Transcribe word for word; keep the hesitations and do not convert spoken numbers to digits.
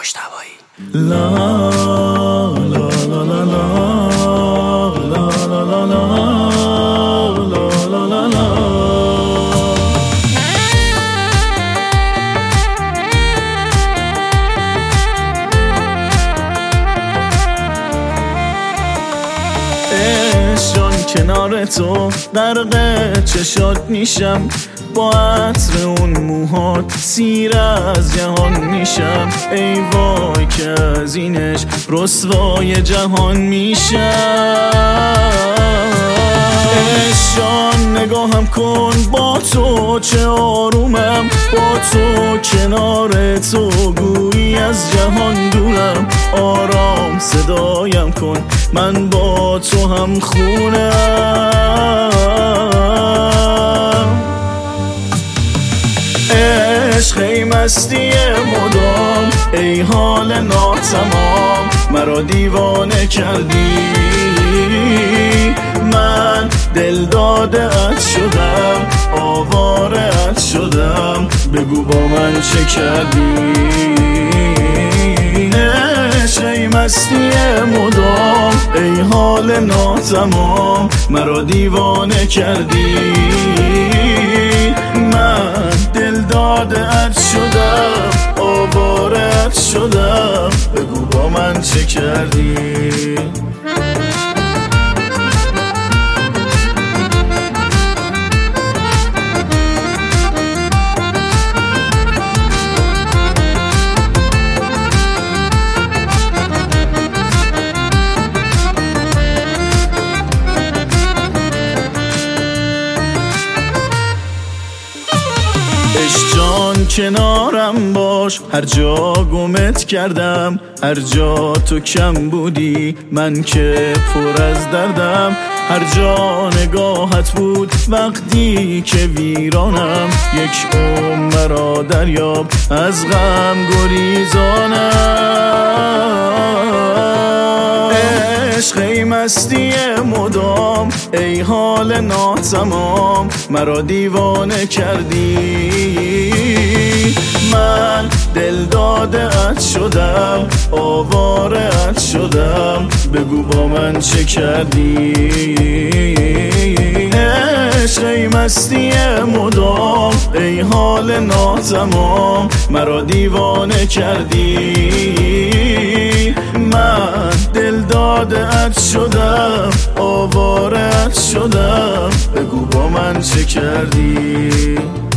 مجتبی. لا لا لا لا لا لا لا لا لا لا لا. عشقان کنار تو غرق چشات میشم، با عطر اون موهات سیر از جهان میشم. ای وای که از اینش رسوای جهان میشم. عشقان نگاهم کن با تو چه آرومم، با تو کنار تو گویی از جهان دورم. آرام صدایم کن من با تو هم خونم. عشق ای مستی مدام، ای حال ناتمام، مرا دیوانه کردی. من دل داده ات شدم، آواره ات شدم، بگو با من چه کردی. عشق ای مستی مدام، ای حال ناتمام، مرا دیوانه کردی. من دل داده ات شدم، آواره ات شدم، بگو با من چه کردی. جان کنارم باش، هر جا گمت کردم، هر جا تو کم بودی من که پر از دردم. هر جا نگاهت بود وقتی که ویرانم، یک عمر مرا دریاب از غم گریزانم. عشق ای مستی مدام، ای حال ناتمام، مرا دیوانه کردی. من دل داده ات شدم، آواره ات شدم، بگو با من چه کردی. عشق ای مستی مدام، ای حال ناتمام، مرا دیوانه کردی. من دل داده ات شدم، آواره ات شدم، بگو با من چه کردی.